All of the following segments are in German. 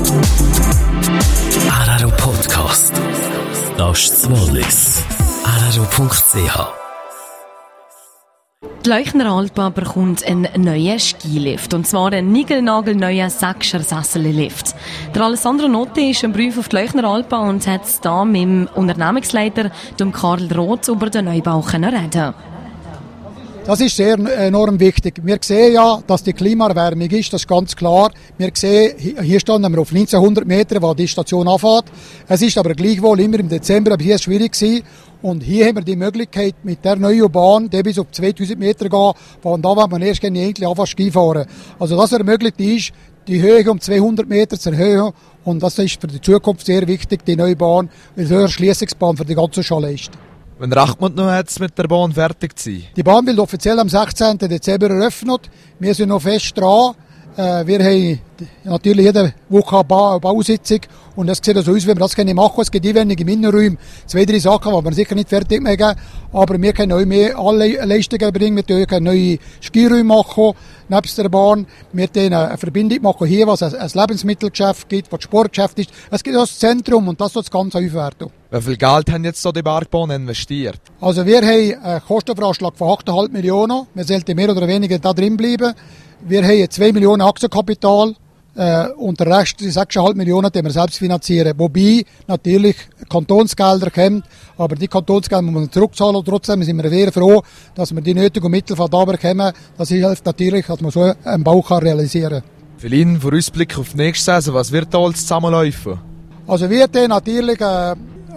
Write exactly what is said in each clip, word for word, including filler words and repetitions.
Araro Podcast. Das ist das Wallis. araro punkt c h. Die Leuchner Alpa bekommt einen neuen Skilift. Und zwar einen niegelnagelneuen sechser Sessellift. Der Alessandro Notti ist im Brief auf die Leuchner Alpa und hat da mit dem Unternehmensleiter, dem Karl Roth, über den Neubau reden. Das ist sehr enorm wichtig. Wir sehen ja, dass die Klimaerwärmung ist, das ist ganz klar. Wir sehen, hier standen wir auf neunzehnhundert Meter, wo die Station anfährt. Es ist aber gleichwohl immer im Dezember, aber hier ist es schwierig gewesen. Und hier haben wir die Möglichkeit, mit der neuen Bahn, die bis auf zweitausend Meter gehen, von da werden wir erst gerne endlich anfangen Ski fahren. Also das ermöglicht ist, die Höhe um zweihundert Meter zu erhöhen. Und das ist für die Zukunft sehr wichtig, die neue Bahn, weil eine Erschliessungsbahn für die ganze Schale ist. Wann rechnet man noch jetzt mit der Bahn fertig zu sein? Die Bahn wird offiziell am sechzehnten Dezember eröffnet. Wir sind noch fest dran. Wir haben natürlich jede Woche eine Bausitzung und es sieht so aus, wie wir das machen können. Es gibt einwendig im Innenraum zwei, drei Sachen, die wir sicher nicht fertig machen. Aber wir können auch mehr alle Leistungen bringen. Wir können neue Skiräume machen, nebst der Bahn. Wir können eine Verbindung machen hier, was ein Lebensmittelgeschäft gibt, was Sportgeschäft ist. Es gibt auch das Zentrum und das soll das Ganze aufwerten. Wie viel Geld haben jetzt so die Bergbahn investiert? Also wir haben einen Kostenvoranschlag von acht Komma fünf Millionen. Wir sollten mehr oder weniger da drin bleiben. Wir haben zwei Millionen Aktienkapital äh, und der Rest, die sechs Komma fünf Millionen, die wir selbst finanzieren. Wobei natürlich Kantonsgelder kommen, aber die Kantonsgelder muss man zurückzahlen. Und trotzdem sind wir sehr froh, dass wir die nötigen Mittel von da bekommen. Das hilft natürlich, dass man so einen Bau kann realisieren kann. Für ihn, für Ausblick auf die nächste Saison, was wird da alles zusammenlaufen? Also wir haben natürlich äh,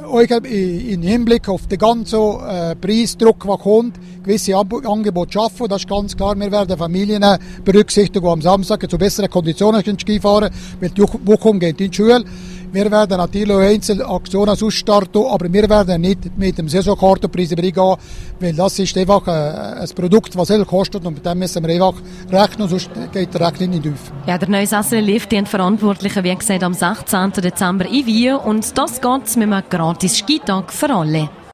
im Hinblick auf den ganzen äh, Preisdruck, der kommt, gewisse Ab- Angebote schaffen. Das ist ganz klar. Wir werden Familien berücksichtigen, die am Samstag zu besseren Konditionen Ski fahren können, weil die Woche gehen in die Schule. Wir werden natürlich auch einzelne Aktionen ausstarten, aber wir werden nicht mit dem Saisonkartenpreis übergehen, weil das ist einfach ein Produkt, das sehr kostet und mit dem müssen wir einfach rechnen, sonst geht die Rechnung nicht auf. Ja, der neue Sessellift, die Verantwortlichen, wie gesagt, am sechzehnten Dezember in Wien und das geht mit einem gratis Skitag für alle.